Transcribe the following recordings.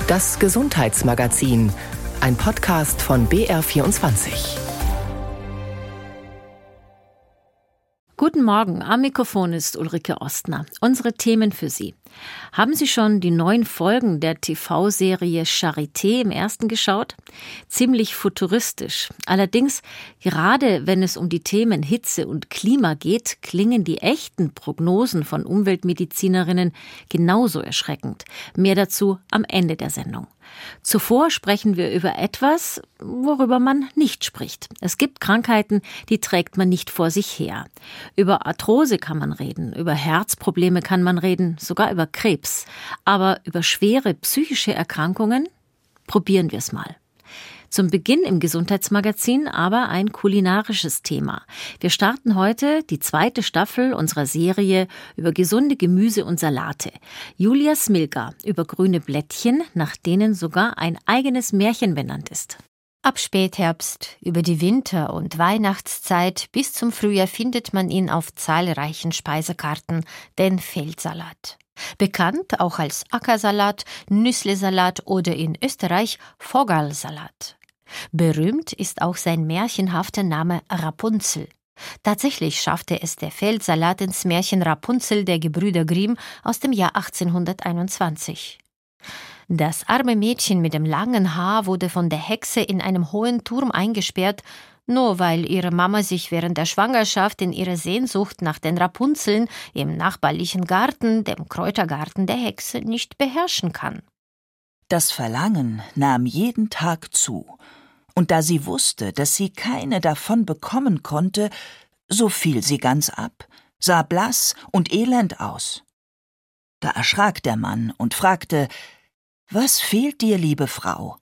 Das Gesundheitsmagazin, ein Podcast von BR24. Guten Morgen, am Mikrofon ist Ulrike Ostner. Unsere Themen für Sie. Haben Sie schon die neuen Folgen der TV-Serie Charité im ersten geschaut? Ziemlich futuristisch. Allerdings, gerade wenn es um die Themen Hitze und Klima geht, klingen die echten Prognosen von Umweltmedizinerinnen genauso erschreckend. Mehr dazu am Ende der Sendung. Zuvor sprechen wir über etwas, worüber man nicht spricht. Es gibt Krankheiten, die trägt man nicht vor sich her. Über Arthrose kann man reden, über Herzprobleme kann man reden, sogar über Krebs. Aber über schwere psychische Erkrankungen? Probieren wir es mal. Zum Beginn im Gesundheitsmagazin aber ein kulinarisches Thema. Wir starten heute die zweite Staffel unserer Serie über gesunde Gemüse und Salate. Julia Smilga über grüne Blättchen, nach denen sogar ein eigenes Märchen benannt ist. Ab Spätherbst, über die Winter- und Weihnachtszeit bis zum Frühjahr findet man ihn auf zahlreichen Speisekarten, den Feldsalat. Bekannt auch als Ackersalat, Nüsslisalat oder in Österreich Vogelsalat. Berühmt ist auch sein märchenhafter Name Rapunzel. Tatsächlich schaffte es der Feldsalat ins Märchen Rapunzel der Gebrüder Grimm aus dem Jahr 1821. Das arme Mädchen mit dem langen Haar wurde von der Hexe in einem hohen Turm eingesperrt, nur weil ihre Mama sich während der Schwangerschaft in ihrer Sehnsucht nach den Rapunzeln im nachbarlichen Garten, dem Kräutergarten der Hexe, nicht beherrschen kann. Das Verlangen nahm jeden Tag zu, und da sie wusste, dass sie keine davon bekommen konnte, so fiel sie ganz ab, sah blass und elend aus. Da erschrak der Mann und fragte: »Was fehlt dir, liebe Frau?«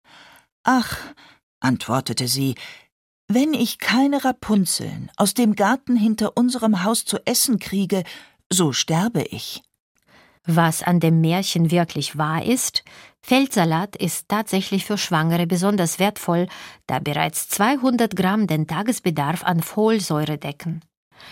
»Ach«, antwortete sie, »wenn ich keine Rapunzeln aus dem Garten hinter unserem Haus zu essen kriege, so sterbe ich.« Was an dem Märchen wirklich wahr ist: Feldsalat ist tatsächlich für Schwangere besonders wertvoll, da bereits 200 Gramm den Tagesbedarf an Folsäure decken.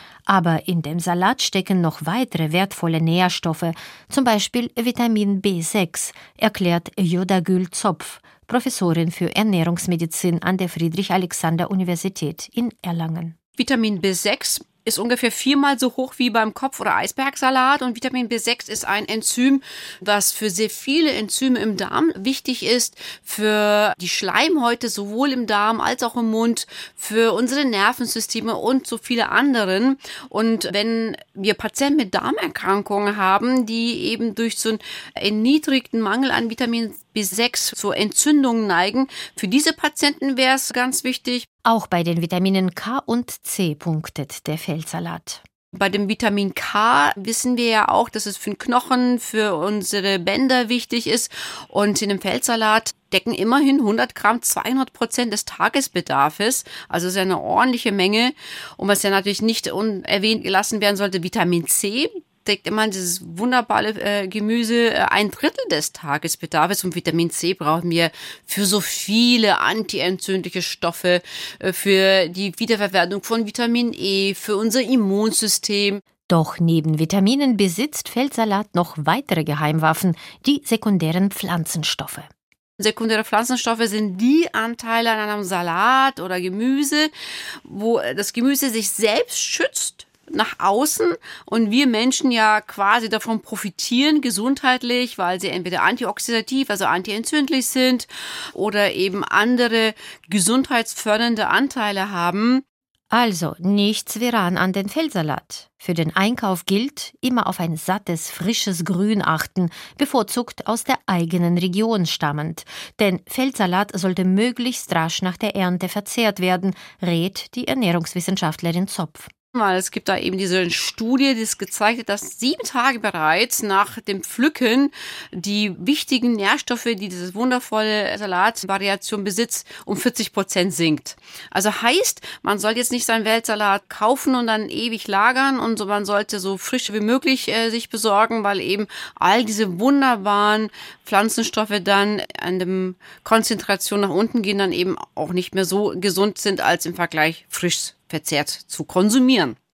Aber in dem Salat stecken noch weitere wertvolle Nährstoffe, zum Beispiel Vitamin B6, erklärt Yodagül Zopf, Professorin für Ernährungsmedizin an der Friedrich-Alexander-Universität in Erlangen. Vitamin B6 ist ungefähr 4-mal so hoch wie beim Kopf- oder Eisbergsalat, und Vitamin B6 ist ein Enzym, was für sehr viele Enzyme im Darm wichtig ist, für die Schleimhäute sowohl im Darm als auch im Mund, für unsere Nervensysteme und so viele anderen. Und wenn wir Patienten mit Darmerkrankungen haben, die eben durch so einen erniedrigten Mangel an Vitamin B6 zu Entzündungen neigen, für diese Patienten wäre es ganz wichtig. Auch bei den Vitaminen K und C punktet der Feldsalat. Bei dem Vitamin K wissen wir ja auch, dass es für den Knochen, für unsere Bänder wichtig ist. Und in dem Feldsalat decken immerhin 100 Gramm 200% des Tagesbedarfes. Also ist ja eine ordentliche Menge. Und was ja natürlich nicht unerwähnt gelassen werden sollte, Vitamin C deckt immer dieses wunderbare Gemüse 1/3 des Tagesbedarfs. Und Vitamin C brauchen wir für so viele antientzündliche Stoffe, für die Wiederverwertung von Vitamin E, für unser Immunsystem. Doch neben Vitaminen besitzt Feldsalat noch weitere Geheimwaffen, die sekundären Pflanzenstoffe. Sekundäre Pflanzenstoffe sind die Anteile an einem Salat oder Gemüse, wo das Gemüse sich selbst schützt nach außen und wir Menschen ja quasi davon profitieren, gesundheitlich, weil sie entweder antioxidativ, also antientzündlich sind, oder eben andere gesundheitsfördernde Anteile haben. Also nichts wie ran an den Feldsalat. Für den Einkauf gilt, immer auf ein sattes, frisches Grün achten, bevorzugt aus der eigenen Region stammend. Denn Feldsalat sollte möglichst rasch nach der Ernte verzehrt werden, rät die Ernährungswissenschaftlerin Zopf. Weil es gibt da eben diese Studie, die es gezeigt hat, dass 7 Tage bereits nach dem Pflücken die wichtigen Nährstoffe, die diese wundervolle Salatvariation besitzt, um 40% sinkt. Also heißt, man soll jetzt nicht seinen Feldsalat kaufen und dann ewig lagern, und so, man sollte so frisch wie möglich sich besorgen, weil eben all diese wunderbaren Pflanzenstoffe dann an der Konzentration nach unten gehen, dann eben auch nicht mehr so gesund sind, als im Vergleich frisch verzehrt zu konsumieren.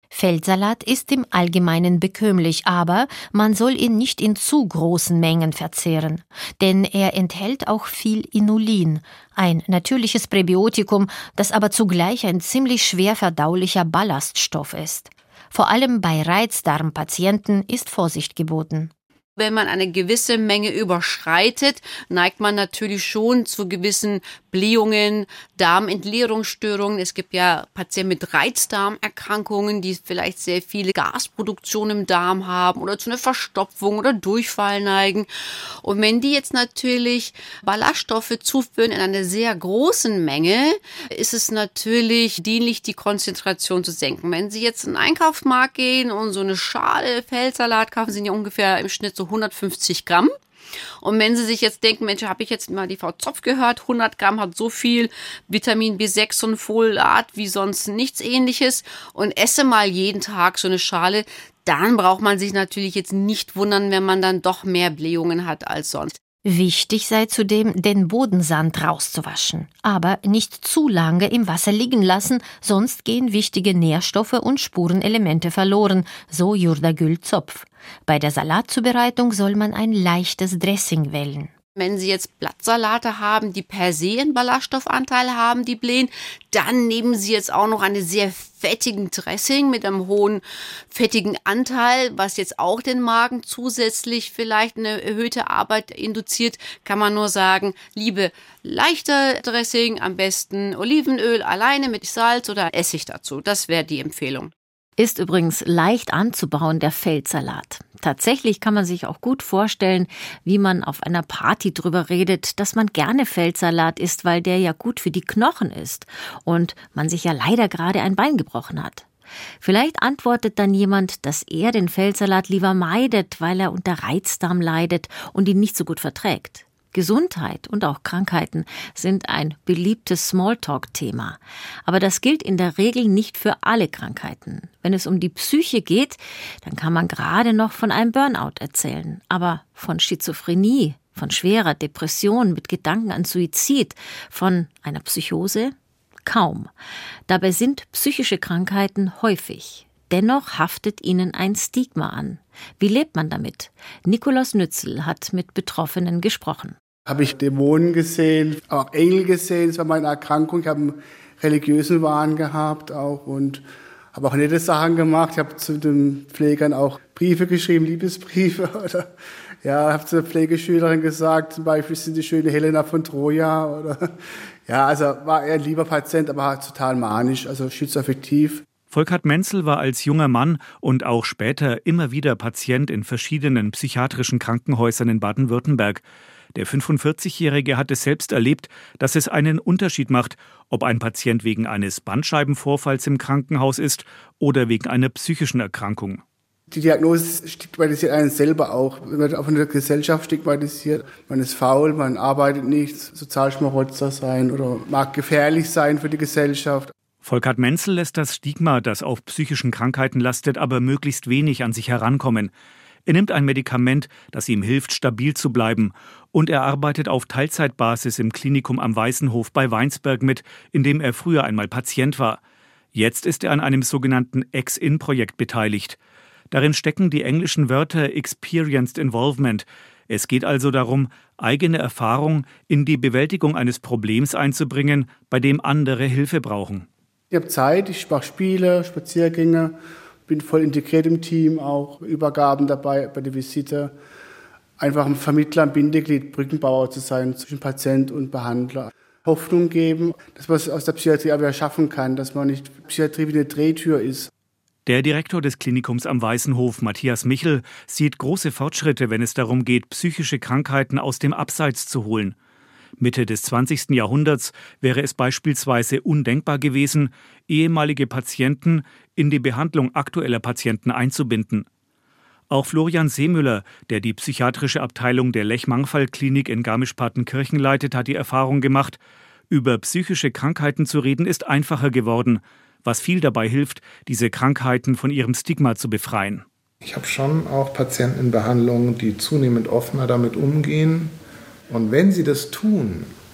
Feldsalat ist im Allgemeinen bekömmlich, aber man soll ihn nicht in zu großen Mengen verzehren, denn er enthält auch viel Inulin, ein natürliches Präbiotikum, das aber zugleich ein ziemlich schwer verdaulicher Ballaststoff ist. Vor allem bei Reizdarmpatienten ist Vorsicht geboten. Wenn man eine gewisse Menge überschreitet, neigt man natürlich schon zu gewissen Blähungen, Darmentleerungsstörungen. Es gibt ja Patienten mit Reizdarmerkrankungen, die vielleicht sehr viele Gasproduktion im Darm haben oder zu einer Verstopfung oder Durchfall neigen. Und wenn die jetzt natürlich Ballaststoffe zuführen in einer sehr großen Menge, ist es natürlich dienlich, die Konzentration zu senken. Wenn Sie jetzt in den Einkaufsmarkt gehen und so eine Schale Feldsalat kaufen, sind ja ungefähr im Schnitt so 150 Gramm. Und wenn Sie sich jetzt denken, Mensch, habe ich jetzt mal die Frau Zopf gehört, 100 Gramm hat so viel Vitamin B6 und Folat wie sonst nichts Ähnliches und esse mal jeden Tag so eine Schale, dann braucht man sich natürlich jetzt nicht wundern, wenn man dann doch mehr Blähungen hat als sonst. Wichtig sei zudem, den Bodensand rauszuwaschen, aber nicht zu lange im Wasser liegen lassen, sonst gehen wichtige Nährstoffe und Spurenelemente verloren, so Jurda Gül-Zopf. Bei der Salatzubereitung soll man ein leichtes Dressing wählen. Wenn Sie jetzt Blattsalate haben, die per se einen Ballaststoffanteil haben, die blähen, dann nehmen Sie jetzt auch noch einen sehr fettigen Dressing mit einem hohen fettigen Anteil, was jetzt auch den Magen zusätzlich vielleicht eine erhöhte Arbeit induziert, kann man nur sagen, liebe leichter Dressing, am besten Olivenöl alleine mit Salz oder Essig dazu. Das wäre die Empfehlung. Ist übrigens leicht anzubauen, der Feldsalat. Tatsächlich kann man sich auch gut vorstellen, wie man auf einer Party drüber redet, dass man gerne Feldsalat isst, weil der ja gut für die Knochen ist und man sich ja leider gerade ein Bein gebrochen hat. Vielleicht antwortet dann jemand, dass er den Feldsalat lieber meidet, weil er unter Reizdarm leidet und ihn nicht so gut verträgt. Gesundheit und auch Krankheiten sind ein beliebtes Smalltalk-Thema. Aber das gilt in der Regel nicht für alle Krankheiten. Wenn es um die Psyche geht, dann kann man gerade noch von einem Burnout erzählen. Aber von Schizophrenie, von schwerer Depression mit Gedanken an Suizid, von einer Psychose? Kaum. Dabei sind psychische Krankheiten häufig. Dennoch haftet ihnen ein Stigma an. Wie lebt man damit? Nikolaus Nützel hat mit Betroffenen gesprochen. Habe ich Dämonen gesehen, auch Engel gesehen. Das war meine Erkrankung. Ich habe einen religiösen Wahn gehabt auch und habe auch nette Sachen gemacht. Ich habe zu den Pflegern auch Briefe geschrieben, Liebesbriefe. Oder ja, habe zur Pflegeschülerin gesagt, zum Beispiel sind die schöne Helena von Troja. Oder ja, also war er ein lieber Patient, aber total manisch, also schizoaffektiv. Volkert Menzel war als junger Mann und auch später immer wieder Patient in verschiedenen psychiatrischen Krankenhäusern in Baden-Württemberg. Der 45-Jährige hat es selbst erlebt, dass es einen Unterschied macht, ob ein Patient wegen eines Bandscheibenvorfalls im Krankenhaus ist oder wegen einer psychischen Erkrankung. Die Diagnose stigmatisiert einen selber auch. Man wird auch von der Gesellschaft stigmatisiert. Man ist faul, man arbeitet nicht, Sozialschmarotzer sein oder mag gefährlich sein für die Gesellschaft. Volkert Menzel lässt das Stigma, das auf psychischen Krankheiten lastet, aber möglichst wenig an sich herankommen. Er nimmt ein Medikament, das ihm hilft, stabil zu bleiben. Und er arbeitet auf Teilzeitbasis im Klinikum am Weißenhof bei Weinsberg mit, in dem er früher einmal Patient war. Jetzt ist er an einem sogenannten Ex-In-Projekt beteiligt. Darin stecken die englischen Wörter Experienced Involvement. Es geht also darum, eigene Erfahrung in die Bewältigung eines Problems einzubringen, bei dem andere Hilfe brauchen. Ich habe Zeit, ich mache Spiele, Spaziergänge, bin voll integriert im Team, auch Übergaben dabei bei der Visite. Einfach ein Vermittler, ein Bindeglied, Brückenbauer zu sein zwischen Patient und Behandler. Hoffnung geben, dass man es aus der Psychiatrie auch wieder schaffen kann, dass man nicht Psychiatrie wie eine Drehtür ist. Der Direktor des Klinikums am Weißenhof, Matthias Michel, sieht große Fortschritte, wenn es darum geht, psychische Krankheiten aus dem Abseits zu holen. Mitte des 20. Jahrhunderts wäre es beispielsweise undenkbar gewesen, ehemalige Patienten in die Behandlung aktueller Patienten einzubinden. Auch Florian Seemüller, der die psychiatrische Abteilung der Lech-Mangfall-Klinik in Garmisch-Partenkirchen leitet, hat die Erfahrung gemacht, über psychische Krankheiten zu reden ist einfacher geworden, was viel dabei hilft, diese Krankheiten von ihrem Stigma zu befreien. Ich habe schon auch Patienten in Behandlung, die zunehmend offener damit umgehen. Und wenn sie das tun,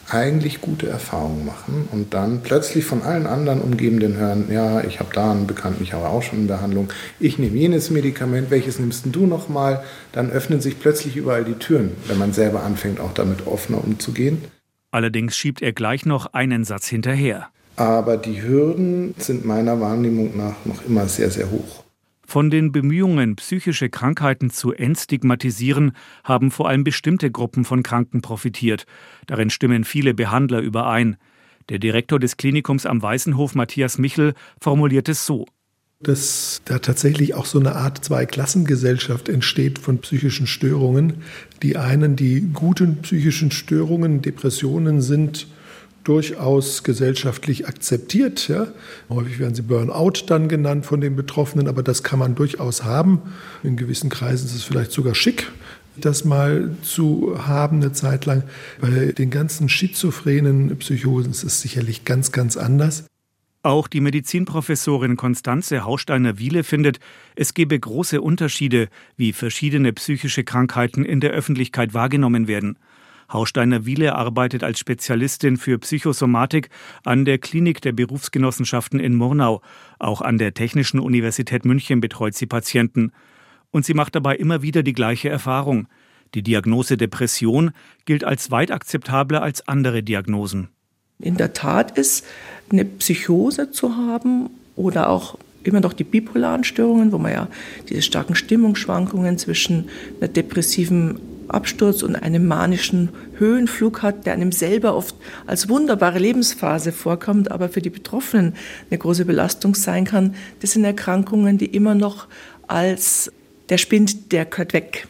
eigentlich gute Erfahrungen machen und dann plötzlich von allen anderen Umgebenden hören, ja, ich habe da einen Bekannten, ich habe auch schon eine Behandlung, ich nehme jenes Medikament, welches nimmst denn du nochmal? Dann öffnen sich plötzlich überall die Türen, wenn man selber anfängt, auch damit offener umzugehen. Allerdings schiebt er gleich noch einen Satz hinterher. Aber die Hürden sind meiner Wahrnehmung nach noch immer sehr, sehr hoch. Von den Bemühungen, psychische Krankheiten zu entstigmatisieren, haben vor allem bestimmte Gruppen von Kranken profitiert. Darin stimmen viele Behandler überein. Der Direktor des Klinikums am Weißenhof, Matthias Michel, formuliert es so: Dass da tatsächlich auch so eine Art Zweiklassengesellschaft entsteht von psychischen Störungen. Die einen, die guten psychischen Störungen, Depressionen sind durchaus gesellschaftlich akzeptiert. Ja. Häufig werden sie Burnout dann genannt von den Betroffenen, aber das kann man durchaus haben. In gewissen Kreisen ist es vielleicht sogar schick, das mal zu haben eine Zeit lang. Bei den ganzen schizophrenen Psychosen ist es sicherlich ganz, ganz anders. Auch die Medizinprofessorin Constanze Hausteiner-Wiele findet, es gebe große Unterschiede, wie verschiedene psychische Krankheiten in der Öffentlichkeit wahrgenommen werden. Hausteiner-Wiele arbeitet als Spezialistin für Psychosomatik an der Klinik der Berufsgenossenschaften in Murnau. Auch an der Technischen Universität München betreut sie Patienten. Und sie macht dabei immer wieder die gleiche Erfahrung. Die Diagnose Depression gilt als weit akzeptabler als andere Diagnosen. In der Tat ist eine Psychose zu haben oder auch immer noch die bipolaren Störungen, wo man ja diese starken Stimmungsschwankungen zwischen einer depressiven Absturz und einem manischen Höhenflug hat, der einem selber oft als wunderbare Lebensphase vorkommt, aber für die Betroffenen eine große Belastung sein kann. Das sind Erkrankungen, die immer noch als der spinnt, der gehört weg.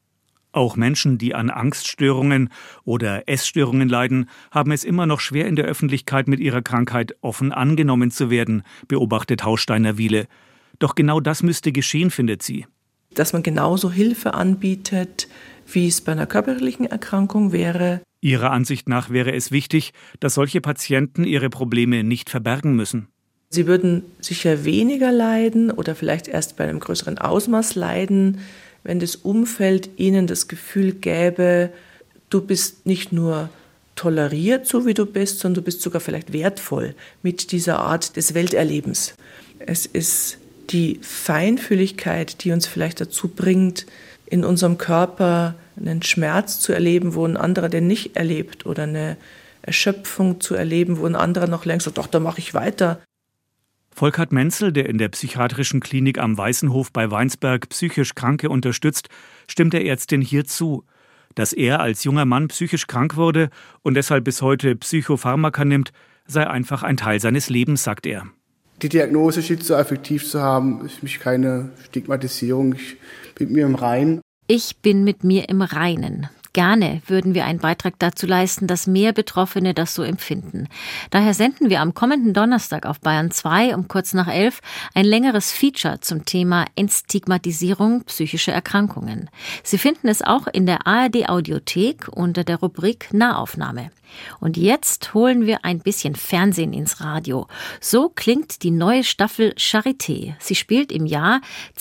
Auch Menschen, die an Angststörungen oder Essstörungen leiden, haben es immer noch schwer, in der Öffentlichkeit mit ihrer Krankheit offen angenommen zu werden, beobachtet Hausteiner-Wiele. Doch genau das müsste geschehen, findet sie. Dass man genauso Hilfe anbietet, wie es bei einer körperlichen Erkrankung wäre. Ihrer Ansicht nach wäre es wichtig, dass solche Patienten ihre Probleme nicht verbergen müssen. Sie würden sicher weniger leiden oder vielleicht erst bei einem größeren Ausmaß leiden, wenn das Umfeld ihnen das Gefühl gäbe, du bist nicht nur toleriert, so wie du bist, sondern du bist sogar vielleicht wertvoll mit dieser Art des Welterlebens. Es ist die Feinfühligkeit, die uns vielleicht dazu bringt, in unserem Körper einen Schmerz zu erleben, wo ein anderer den nicht erlebt, oder eine Erschöpfung zu erleben, wo ein anderer noch längst sagt, doch, da mache ich weiter. Volkert Menzel, der in der psychiatrischen Klinik am Weißenhof bei Weinsberg psychisch Kranke unterstützt, stimmt der Ärztin hier zu. Dass er als junger Mann psychisch krank wurde und deshalb bis heute Psychopharmaka nimmt, sei einfach ein Teil seines Lebens, sagt er. Die Diagnose schizoaffektiv zu haben, ist für mich keine Stigmatisierung. Ich bin mit mir im Reinen. Ich bin mit mir im Reinen. Gerne würden wir einen Beitrag dazu leisten, dass mehr Betroffene das so empfinden. Daher senden wir am kommenden Donnerstag auf Bayern 2 um kurz nach 11 ein längeres Feature zum Thema Entstigmatisierung psychischer Erkrankungen. Sie finden es auch in der ARD-Audiothek unter der Rubrik Nahaufnahme. Und jetzt holen wir ein bisschen Fernsehen ins Radio. So klingt die neue Staffel Charité. Sie spielt im Jahr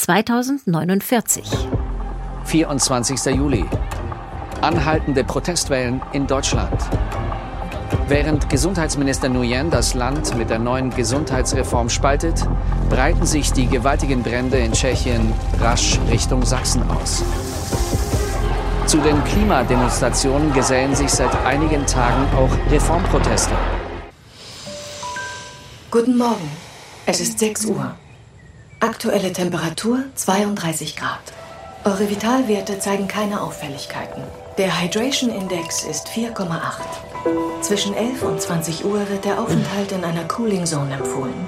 2049. 24. Juli. Anhaltende Protestwellen in Deutschland. Während Gesundheitsminister Nguyen das Land mit der neuen Gesundheitsreform spaltet, breiten sich die gewaltigen Brände in Tschechien rasch Richtung Sachsen aus. Zu den Klimademonstrationen gesellen sich seit einigen Tagen auch Reformproteste. Guten Morgen. Es ist 6 Uhr. Aktuelle Temperatur 32 Grad. Eure Vitalwerte zeigen keine Auffälligkeiten. Der Hydration Index ist 4,8. Zwischen 11 und 20 Uhr wird der Aufenthalt in einer Cooling Zone empfohlen.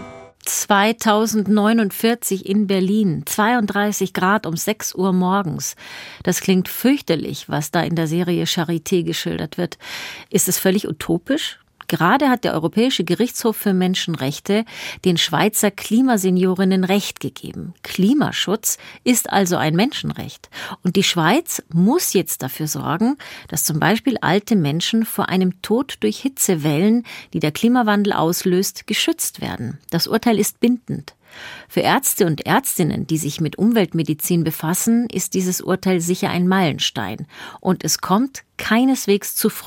2049 in Berlin, 32 Grad um 6 Uhr morgens. Das klingt fürchterlich, was da in der Serie Charité geschildert wird. Ist es völlig utopisch? Gerade hat der Europäische Gerichtshof für Menschenrechte den Schweizer Klimaseniorinnen Recht gegeben. Klimaschutz ist also ein Menschenrecht. Und die Schweiz muss jetzt dafür sorgen, dass zum Beispiel alte Menschen vor einem Tod durch Hitzewellen, die der Klimawandel auslöst, geschützt werden. Das Urteil ist bindend. Für Ärzte und Ärztinnen, die sich mit Umweltmedizin befassen, ist dieses Urteil sicher ein Meilenstein. Und es kommt keineswegs zu früh.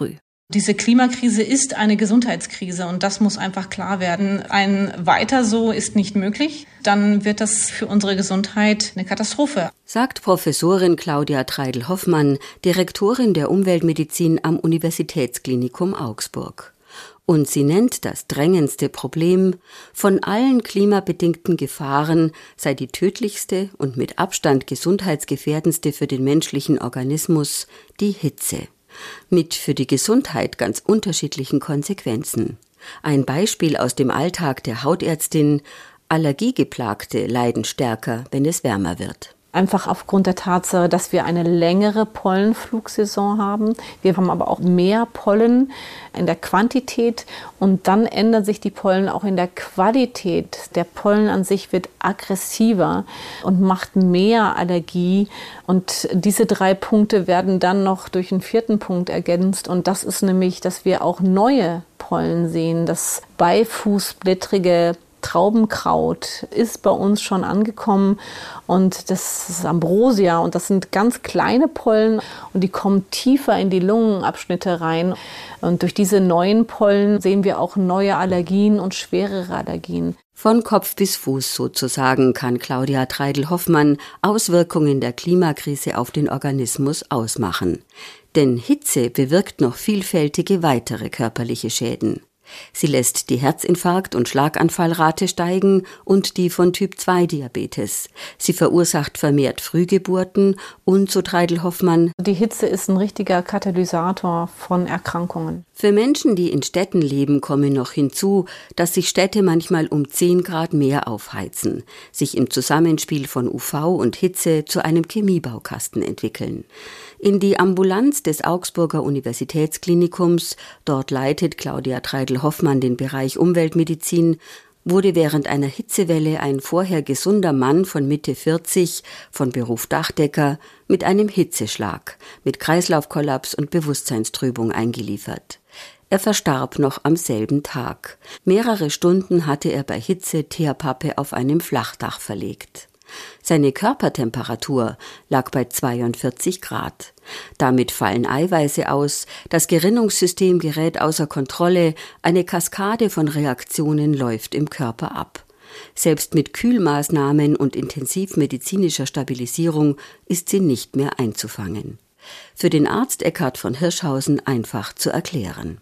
Diese Klimakrise ist eine Gesundheitskrise und das muss einfach klar werden. Ein Weiter so ist nicht möglich. Dann wird das für unsere Gesundheit eine Katastrophe. Sagt Professorin Claudia Treidl-Hoffmann, Direktorin der Umweltmedizin am Universitätsklinikum Augsburg. Und sie nennt das drängendste Problem: von allen klimabedingten Gefahren sei die tödlichste und mit Abstand gesundheitsgefährdendste für den menschlichen Organismus die Hitze. Mit für die Gesundheit ganz unterschiedlichen Konsequenzen. Ein Beispiel aus dem Alltag der Hautärztin: Allergiegeplagte leiden stärker, wenn es wärmer wird. Einfach aufgrund der Tatsache, dass wir eine längere Pollenflugsaison haben. Wir haben aber auch mehr Pollen in der Quantität und dann ändern sich die Pollen auch in der Qualität. Der Pollen an sich wird aggressiver und macht mehr Allergie. Und diese 3 Punkte werden dann noch durch einen 4. Punkt ergänzt. Und das ist nämlich, dass wir auch neue Pollen sehen. Das beifußblättrige Traubenkraut ist bei uns schon angekommen und das ist Ambrosia und das sind ganz kleine Pollen und die kommen tiefer in die Lungenabschnitte rein und durch diese neuen Pollen sehen wir auch neue Allergien und schwerere Allergien. Von Kopf bis Fuß sozusagen kann Claudia Treidl-Hoffmann Auswirkungen der Klimakrise auf den Organismus ausmachen. Denn Hitze bewirkt noch vielfältige weitere körperliche Schäden. Sie lässt die Herzinfarkt- und Schlaganfallrate steigen und die von Typ-2-Diabetes. Sie verursacht vermehrt Frühgeburten und, so Treidl-Hoffmann, die Hitze ist ein richtiger Katalysator von Erkrankungen. Für Menschen, die in Städten leben, komme noch hinzu, dass sich Städte manchmal um 10 Grad mehr aufheizen, sich im Zusammenspiel von UV und Hitze zu einem Chemiebaukasten entwickeln. In die Ambulanz des Augsburger Universitätsklinikums, dort leitet Claudia Treidl-Hoffmann den Bereich Umweltmedizin, wurde während einer Hitzewelle ein vorher gesunder Mann von Mitte 40, von Beruf Dachdecker, mit einem Hitzeschlag, mit Kreislaufkollaps und Bewusstseinstrübung eingeliefert. Er verstarb noch am selben Tag. Mehrere Stunden hatte er bei Hitze Teerpappe auf einem Flachdach verlegt. Seine Körpertemperatur lag bei 42 Grad. Damit fallen Eiweiße aus, das Gerinnungssystem gerät außer Kontrolle, eine Kaskade von Reaktionen läuft im Körper ab. Selbst mit Kühlmaßnahmen und intensivmedizinischer Stabilisierung ist sie nicht mehr einzufangen. Für den Arzt Eckhard von Hirschhausen einfach zu erklären.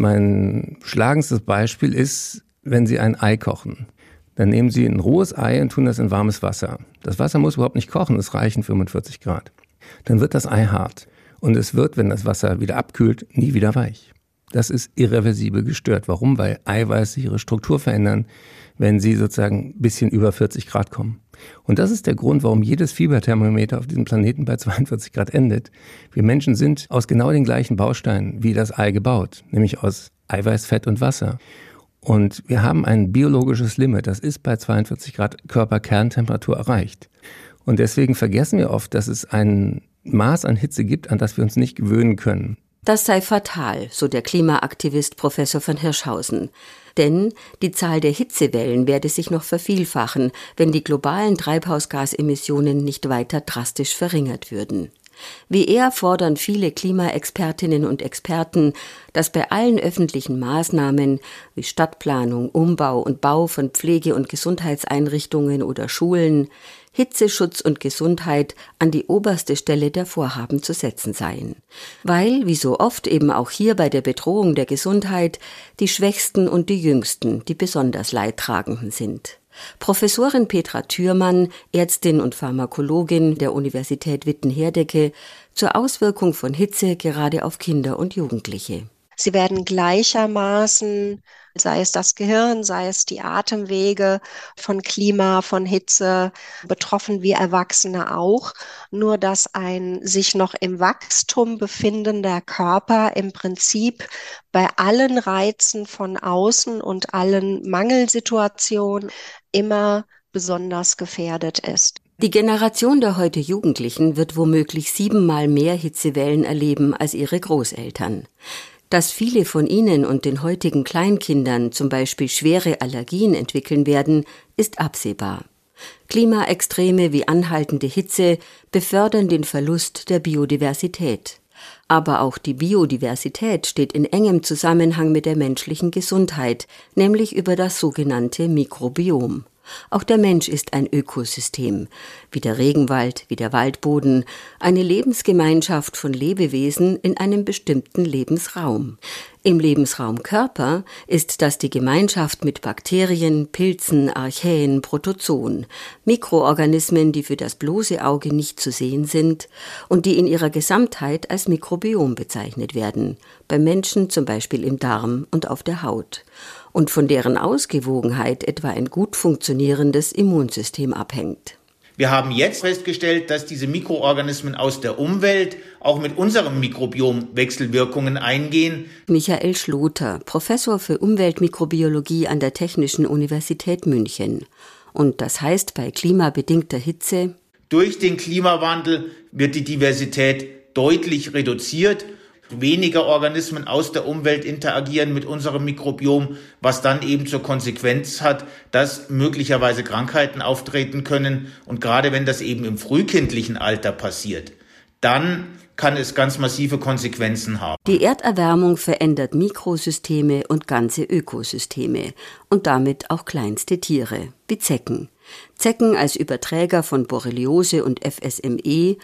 Mein schlagendstes Beispiel ist, wenn Sie ein Ei kochen. Dann nehmen Sie ein rohes Ei und tun das in warmes Wasser. Das Wasser muss überhaupt nicht kochen, es reichen 45 Grad. Dann wird das Ei hart. Und es wird, wenn das Wasser wieder abkühlt, nie wieder weich. Das ist irreversibel gestört. Warum? Weil Eiweiße ihre Struktur verändern, wenn sie sozusagen ein bisschen über 40 Grad kommen. Und das ist der Grund, warum jedes Fieberthermometer auf diesem Planeten bei 42 Grad endet. Wir Menschen sind aus genau den gleichen Bausteinen wie das Ei gebaut, nämlich aus Eiweiß, Fett und Wasser. Und wir haben ein biologisches Limit, das ist bei 42 Grad Körperkerntemperatur erreicht. Und deswegen vergessen wir oft, dass es ein Maß an Hitze gibt, an das wir uns nicht gewöhnen können. Das sei fatal, so der Klimaaktivist Professor von Hirschhausen. Denn die Zahl der Hitzewellen werde sich noch vervielfachen, wenn die globalen Treibhausgasemissionen nicht weiter drastisch verringert würden. Wie er fordern viele Klimaexpertinnen und Experten, dass bei allen öffentlichen Maßnahmen wie Stadtplanung, Umbau und Bau von Pflege- und Gesundheitseinrichtungen oder Schulen Hitzeschutz und Gesundheit an die oberste Stelle der Vorhaben zu setzen seien. Weil, wie so oft eben auch hier bei der Bedrohung der Gesundheit, die Schwächsten und die Jüngsten die besonders Leidtragenden sind. Professorin Petra Thürmann, Ärztin und Pharmakologin der Universität Witten-Herdecke, zur Auswirkung von Hitze gerade auf Kinder und Jugendliche. Sie werden gleichermaßen, sei es das Gehirn, sei es die Atemwege von Klima, von Hitze, betroffen wie Erwachsene auch. Nur dass ein sich noch im Wachstum befindender Körper im Prinzip bei allen Reizen von außen und allen Mangelsituationen immer besonders gefährdet ist. Die Generation der heute Jugendlichen wird womöglich 7-mal mehr Hitzewellen erleben als ihre Großeltern. Dass viele von ihnen und den heutigen Kleinkindern zum Beispiel schwere Allergien entwickeln werden, ist absehbar. Klimaextreme wie anhaltende Hitze befördern den Verlust der Biodiversität. Aber auch die Biodiversität steht in engem Zusammenhang mit der menschlichen Gesundheit, nämlich über das sogenannte Mikrobiom. Auch der Mensch ist ein Ökosystem, wie der Regenwald, wie der Waldboden, eine Lebensgemeinschaft von Lebewesen in einem bestimmten Lebensraum. Im Lebensraum Körper ist das die Gemeinschaft mit Bakterien, Pilzen, Archaeen, Protozoen, Mikroorganismen, die für das bloße Auge nicht zu sehen sind und die in ihrer Gesamtheit als Mikrobiom bezeichnet werden, beim Menschen zum Beispiel im Darm und auf der Haut, und von deren Ausgewogenheit etwa ein gut funktionierendes Immunsystem abhängt. Wir haben jetzt festgestellt, dass diese Mikroorganismen aus der Umwelt auch mit unserem Mikrobiom Wechselwirkungen eingehen. Michael Schloter, Professor für Umweltmikrobiologie an der Technischen Universität München. Und das heißt bei klimabedingter Hitze: Durch den Klimawandel wird die Diversität deutlich reduziert. Weniger Organismen aus der Umwelt interagieren mit unserem Mikrobiom, was dann eben zur Konsequenz hat, dass möglicherweise Krankheiten auftreten können. Und gerade wenn das eben im frühkindlichen Alter passiert, dann kann es ganz massive Konsequenzen haben. Die Erderwärmung verändert Mikrosysteme und ganze Ökosysteme und damit auch kleinste Tiere, wie Zecken. Zecken als Überträger von Borreliose und FSME,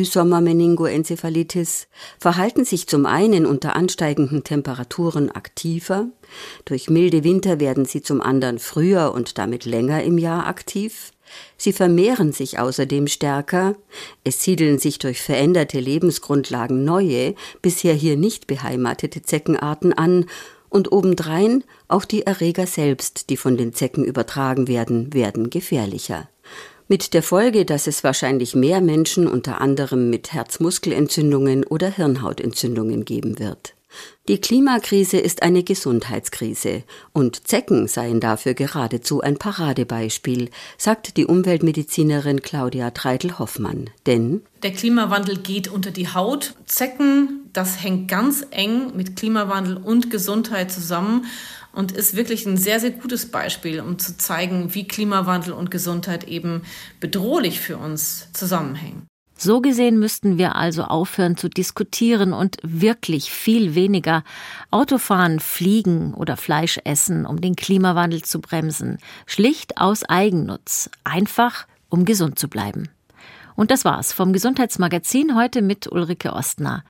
Frühsommermeningoenzephalitis, verhalten sich zum einen unter ansteigenden Temperaturen aktiver, durch milde Winter werden sie zum anderen früher und damit länger im Jahr aktiv, sie vermehren sich außerdem stärker, es siedeln sich durch veränderte Lebensgrundlagen neue, bisher hier nicht beheimatete Zeckenarten an, und obendrein auch die Erreger selbst, die von den Zecken übertragen werden, werden gefährlicher. Mit der Folge, dass es wahrscheinlich mehr Menschen unter anderem mit Herzmuskelentzündungen oder Hirnhautentzündungen geben wird. Die Klimakrise ist eine Gesundheitskrise und Zecken seien dafür geradezu ein Paradebeispiel, sagt die Umweltmedizinerin Claudia Treidl-Hoffmann. Denn der Klimawandel geht unter die Haut. Zecken, das hängt ganz eng mit Klimawandel und Gesundheit zusammen und ist wirklich ein sehr, sehr gutes Beispiel, um zu zeigen, wie Klimawandel und Gesundheit eben bedrohlich für uns zusammenhängen. So gesehen müssten wir also aufhören zu diskutieren und wirklich viel weniger Autofahren, fliegen oder Fleisch essen, um den Klimawandel zu bremsen. Schlicht aus Eigennutz. Einfach, um gesund zu bleiben. Und das war's vom Gesundheitsmagazin heute mit Ulrike Ostner.